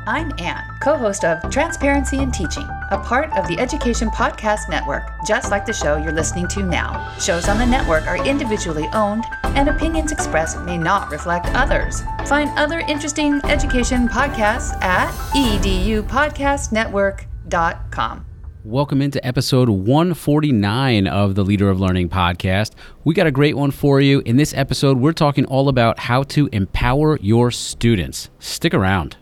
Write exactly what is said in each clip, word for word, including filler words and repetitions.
I'm Anne, co-host of Transparency in Teaching, a part of the Education Podcast Network, just like the show you're listening to now. Shows on the network are individually owned, and opinions expressed may not reflect others. Find other interesting education podcasts at e d u podcast network dot com. Welcome into episode one forty-nine of the Leader of Learning podcast. We got a great one for you. In this episode, we're talking all about how to empower your students. Stick around.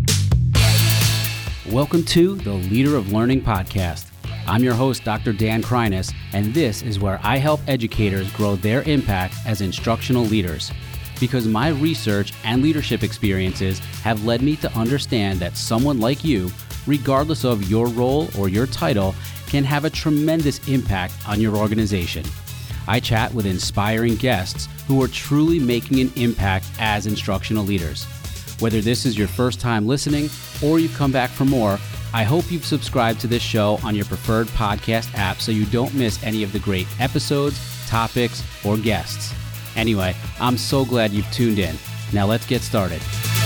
Welcome to the Leader of Learning podcast. I'm your host, Doctor Dan Kreiness, and this is where I help educators grow their impact as instructional leaders. Because my research and leadership experiences have led me to understand that someone like you, regardless of your role or your title, can have a tremendous impact on your organization. I chat with inspiring guests who are truly making an impact as instructional leaders. Whether this is your first time listening or you've come back for more, I hope you've subscribed to this show on your preferred podcast app so you don't miss any of the great episodes, topics, or guests. Anyway, I'm so glad you've tuned in. Now let's get started.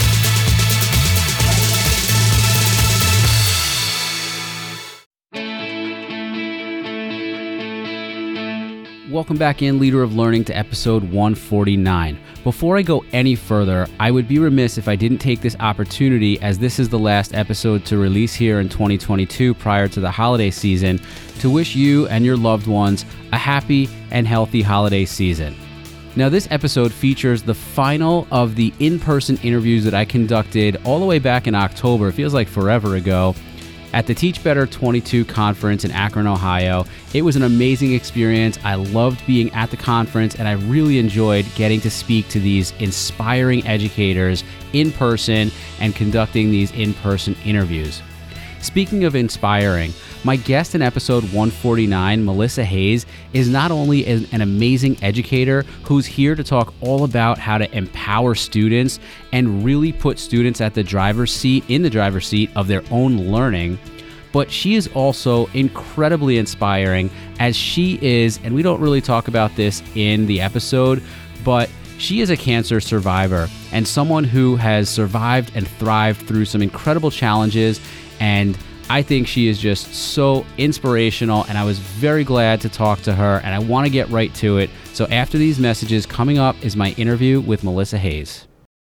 Welcome back in, Leader of Learning, to episode one forty-nine. Before I go any further, I would be remiss if I didn't take this opportunity, as this is the last episode to release here in twenty twenty-two prior to the holiday season, to wish you and your loved ones a happy and healthy holiday season. Now, this episode features the final of the in-person interviews that I conducted all the way back in October, it feels like forever ago, at the Teach Better twenty-two conference in Akron, Ohio. It was an amazing experience. I loved being at the conference, and I really enjoyed getting to speak to these inspiring educators in person and conducting these in-person interviews. Speaking of inspiring, my guest in episode one forty-nine, Melissa Hayes, is not only an, an amazing educator who's here to talk all about how to empower students and really put students at the driver's seat, in the driver's seat of their own learning, but she is also incredibly inspiring, as she is, and we don't really talk about this in the episode, but she is a cancer survivor and someone who has survived and thrived through some incredible challenges, and I think she is just so inspirational, and I was very glad to talk to her, and I want to get right to it. So after these messages, coming up is my interview with Melissa Hayes.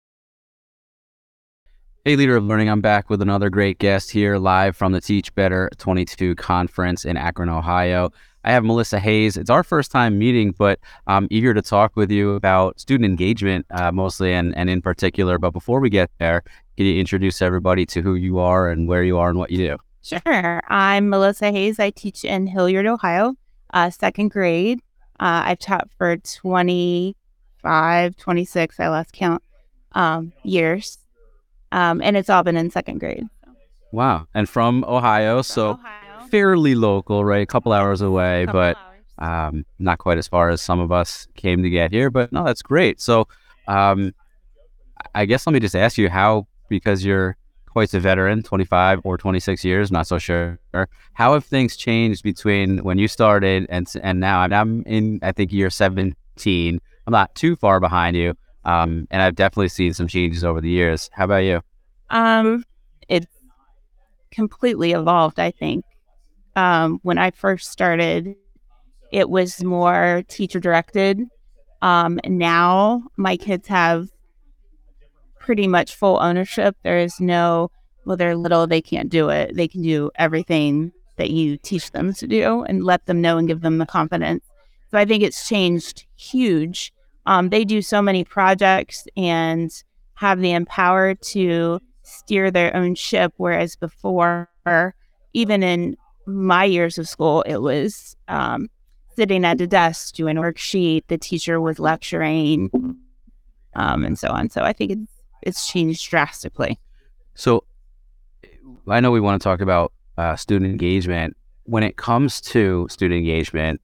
Hey, Leader of Learning, I'm back with another great guest here live from the Teach Better twenty-two conference in Akron, Ohio. I have Melissa Hayes. It's our first time meeting, but I'm eager to talk with you about student engagement uh, mostly and, and in particular. But before we get there, can you introduce everybody to who you are and where you are and what you do? Sure. I'm Melissa Hayes. I teach in Hilliard, Ohio, uh, second grade. Uh, I've taught for twenty-five, twenty-six, I lost count, um, years. Um, and it's all been in second grade. Wow. And from Ohio, from so Ohio. Fairly local, right? A couple hours away, but um, not quite as far as some of us came to get here. But no, that's great. So um, I guess let me just ask you how, because you're quite a veteran, twenty-five or twenty-six years, not so sure. How have things changed between when you started and and now? I'm in, I think, year seventeen. I'm not too far behind you, um, and I've definitely seen some changes over the years. How about you? Um, it's completely evolved, I think. Um, when I first started, it was more teacher-directed. Um, now my kids have pretty much full ownership. There is no, well, they're little, they can't do it. They can do everything that you teach them to do and let them know and give them the confidence. So I think it's changed huge. Um, they do so many projects and have the empower to steer their own ship, whereas before, even in my years of school, it was um, sitting at a desk doing a worksheet, the teacher was lecturing, um, and so on. So I think it's It's changed drastically. So I know we want to talk about uh, student engagement. When it comes to student engagement,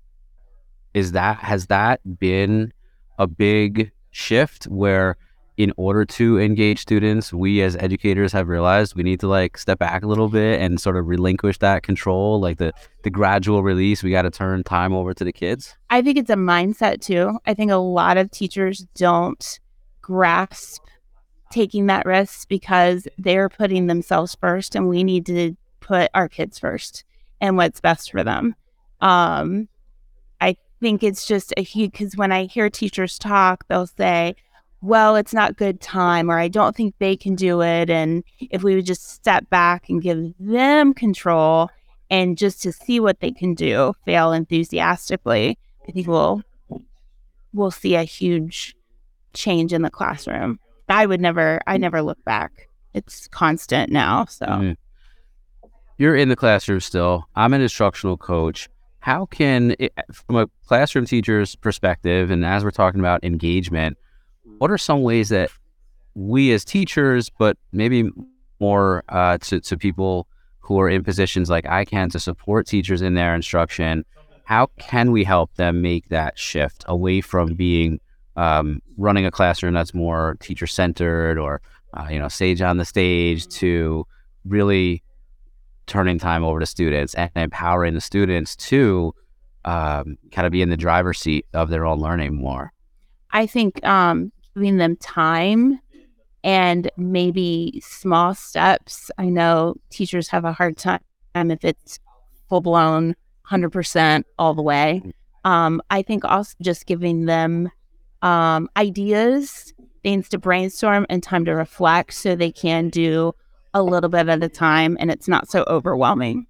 is that has that been a big shift where in order to engage students, we as educators have realized we need to like step back a little bit and sort of relinquish that control, like the, the gradual release, we got to turn time over to the kids? I think it's a mindset too. I think a lot of teachers don't grasp taking that risk because they're putting themselves first, and we need to put our kids first and what's best for them. Um, I think it's just a huge, because when I hear teachers talk, they'll say, well, it's not good time, or I don't think they can do it. And if we would just step back and give them control and just to see what they can do, fail enthusiastically, I think we'll, we'll see a huge change in the classroom. I would never, I never look back. It's constant now. So Mm. You're in the classroom still. I'm an instructional coach. How can, it, from a classroom teacher's perspective, and as we're talking about engagement, what are some ways that we as teachers, but maybe more uh, to, to people who are in positions like I can to support teachers in their instruction, how can we help them make that shift away from being um, running a classroom that's more teacher-centered or, uh, you know, sage on the stage to really turning time over to students and empowering the students to um, kind of be in the driver's seat of their own learning more? I think um, giving them time and maybe small steps. I know teachers have a hard time if it's full-blown one hundred percent all the way. Um, I think also just giving them um, ideas, things to brainstorm, and time to reflect so they can do a little bit at a time and it's not so overwhelming.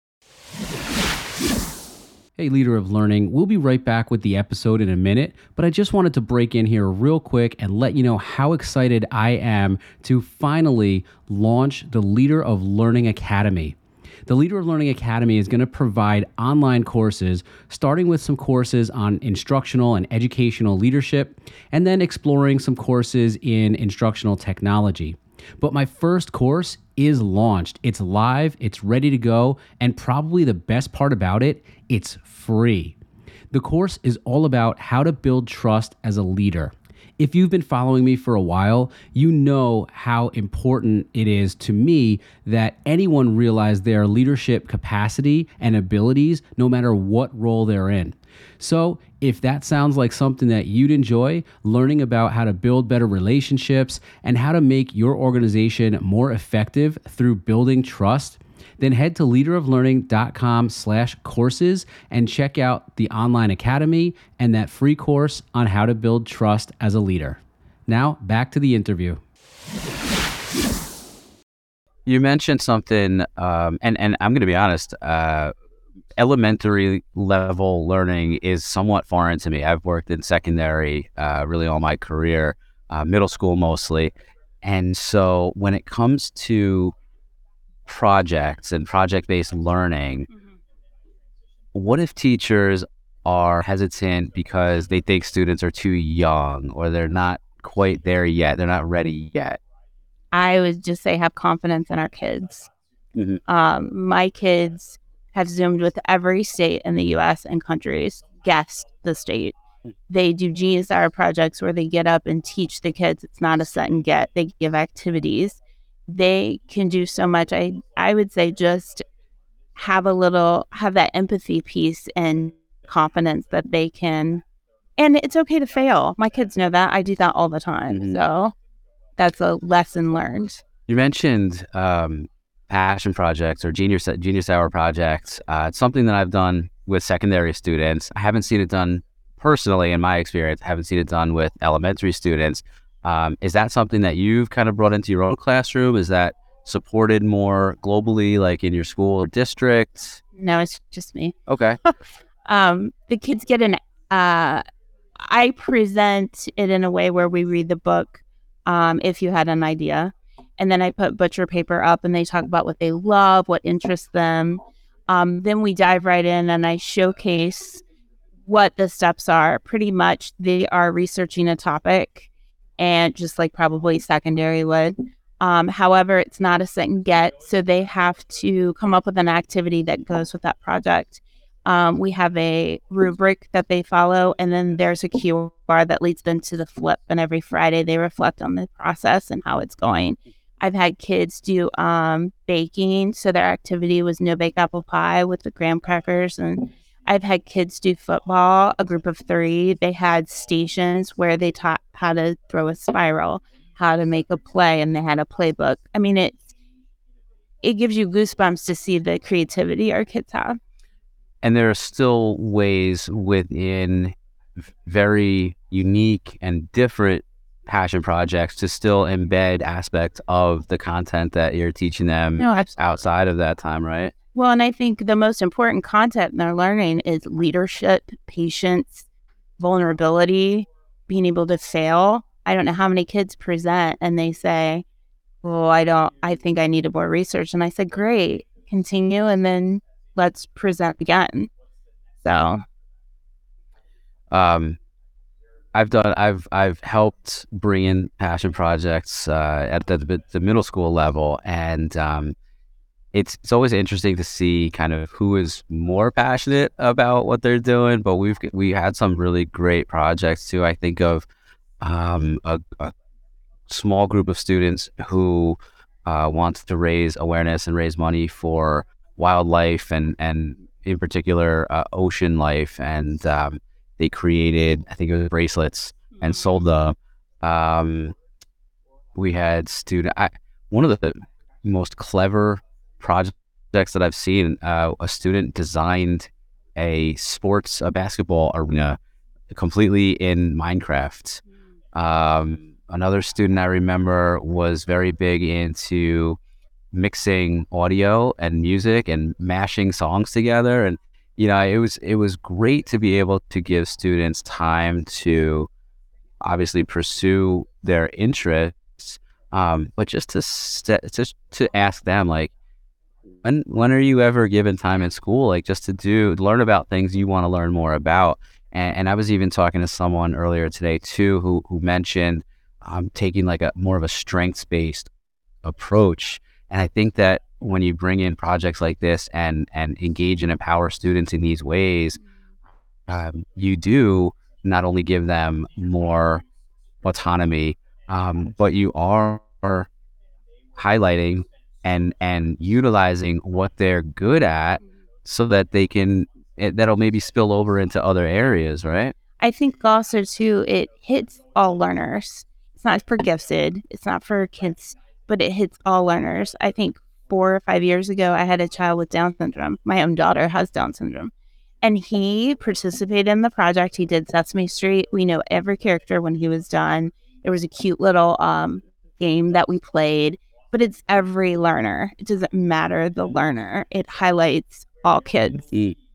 Hey, Leader of Learning, we'll be right back with the episode in a minute, but I just wanted to break in here real quick and let you know how excited I am to finally launch the Leader of Learning Academy. The Leader of Learning Academy is going to provide online courses, starting with some courses on instructional and educational leadership, and then exploring some courses in instructional technology. But my first course is launched. It's live, it's ready to go, and probably the best part about it, it's free. The course is all about how to build trust as a leader. If you've been following me for a while, you know how important it is to me that anyone realize their leadership capacity and abilities no matter what role they're in. So if that sounds like something that you'd enjoy, learning about how to build better relationships and how to make your organization more effective through building trust, then head to leaderoflearning.com slash courses and check out the online academy and that free course on how to build trust as a leader. Now, back to the interview. You mentioned something, um, and, and I'm going to be honest, uh, elementary level learning is somewhat foreign to me. I've worked in secondary uh, really all my career, uh, middle school mostly. And so when it comes to projects and project-based learning, mm-hmm. what if teachers are hesitant because they think students are too young or they're not quite there yet, they're not ready yet? I would just say have confidence in our kids. Mm-hmm. Um, my kids have Zoomed with every state in the U S and countries, guessed the state. They do Genius Hour projects where they get up and teach the kids. It's not a set and get. They give activities. They can do so much. I, I would say just have a little, have that empathy piece and confidence that they can, and it's okay to fail. My kids know that. I do that all the time. Mm-hmm. So that's a lesson learned. You mentioned um, passion projects or Genius, Genius Hour projects. Uh, it's something that I've done with secondary students. I haven't seen it done personally in my experience. I haven't seen it done with elementary students. Um, is that something that you've kind of brought into your own classroom? Is that supported more globally, like in your school or district? No, it's just me. Okay. um, the kids get an, uh, I present it in a way where we read the book, um, If You Had an Idea. And then I put butcher paper up and they talk about what they love, what interests them. Um, then we dive right in and I showcase what the steps are. Pretty much they are researching a topic, and just like probably secondary would. Um, however, it's not a set and get, so they have to come up with an activity that goes with that project. Um, we have a rubric that they follow, and then there's a Q R that leads them to the flip, and every Friday they reflect on the process and how it's going. I've had kids do um, baking, so their activity was no bake apple pie with the graham crackers, and I've had kids do football, a group of three. They had stations where they taught how to throw a spiral. how to make a play, and they had a playbook. I mean, it it gives you goosebumps to see the creativity our kids have. And there are still ways within very unique and different passion projects to still embed aspects of the content that you're teaching them No, outside of that time, right? Well, and I think the most important content they're learning is leadership, patience, vulnerability, being able to fail. I don't know how many kids present and they say, well, I don't, I think I need more research. And I said, great, continue, and then let's present again. So. Um, I've done, I've, I've helped bring in passion projects uh, at the, the middle school level. And um, it's, it's always interesting to see kind of who is more passionate about what they're doing. But we've, we had some really great projects too. I think of um, a, a small group of students who uh, wants to raise awareness and raise money for wildlife and, and in particular uh, ocean life. And um, they created, I think it was bracelets and sold them. Um, we had student, I, one of the most clever projects that I've seen, uh, a student designed a sports, a basketball arena completely in Minecraft. Um, another student I remember was very big into mixing audio and music and mashing songs together. And, you know, it was, it was great to be able to give students time to obviously pursue their interests. Um, but just to, st- just to ask them, like, when, when are you ever given time in school, like just to do, learn about things you want to learn more about? And, and I was even talking to someone earlier today too, who, who mentioned um, taking like a more of a strengths-based approach. And I think that when you bring in projects like this and, and engage and empower students in these ways, um, you do not only give them more autonomy, um, but you are highlighting and, and utilizing what they're good at so that they can, it, that'll maybe spill over into other areas, right? I think also too, it hits all learners. It's not for gifted, it's not for kids, but it hits all learners. I think four or five years ago, I had a child with Down syndrome. My own daughter has Down syndrome. And he participated in the project. He did Sesame Street. We know every character when he was done. There was a cute little um, game that we played, but it's every learner. It doesn't matter the learner. It highlights all kids.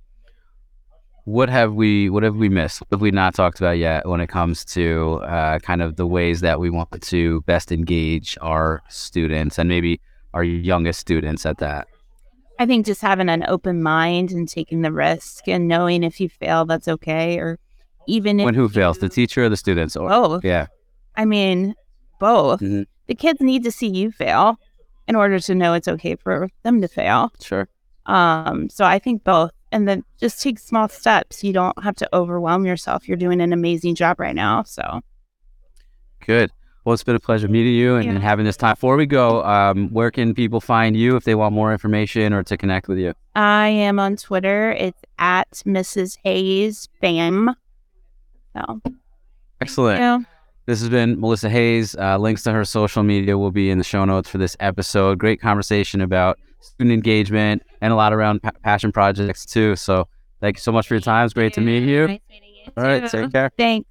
What have we what have we missed? What have we not talked about yet when it comes to uh, kind of the ways that we want to best engage our students and maybe our youngest students at that? I think just having an open mind and taking the risk and knowing if you fail, that's okay. Or even if when who you, fails, the teacher or the students? Or, both. Yeah. I mean, both. Mm-hmm. The kids need to see you fail in order to know it's okay for them to fail. Sure. Um, so I think both. And then just take small steps. You don't have to overwhelm yourself. You're doing an amazing job right now. So good. Well, it's been a pleasure meeting you and, yeah. and having this time. Before we go, um, where can people find you if they want more information or to connect with you? I am on Twitter. It's at Missus Hayes Fam. So, excellent. This has been Melissa Hayes. Uh, links to her social media will be in the show notes for this episode. Great conversation about student engagement and a lot around pa- passion projects too. So thank you so much for your time. It's great to meet you. Nice meeting you. All right, take care. Thanks.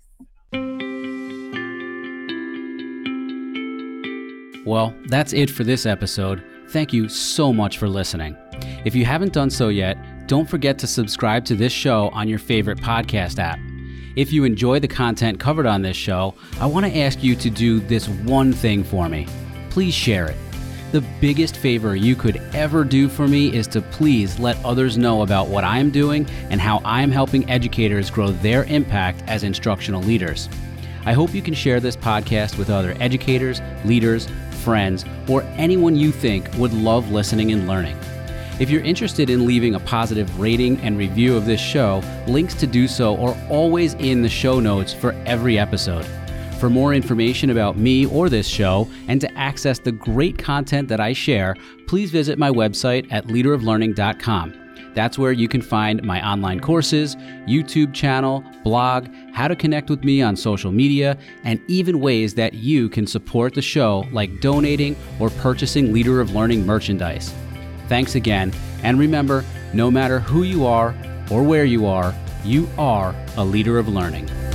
Well, that's it for this episode. Thank you so much for listening. If you haven't done so yet, don't forget to subscribe to this show on your favorite podcast app. If you enjoy the content covered on this show, I want to ask you to do this one thing for me. Please share it. The biggest favor you could ever do for me is to please let others know about what I'm doing and how I'm helping educators grow their impact as instructional leaders. I hope you can share this podcast with other educators, leaders, friends, or anyone you think would love listening and learning. If you're interested in leaving a positive rating and review of this show, links to do so are always in the show notes for every episode. For more information about me or this show, and to access the great content that I share, please visit my website at leader of learning dot com. That's where you can find my online courses, YouTube channel, blog, how to connect with me on social media, and even ways that you can support the show like donating or purchasing Leader of Learning merchandise. Thanks again, and remember, no matter who you are or where you are, you are a leader of learning.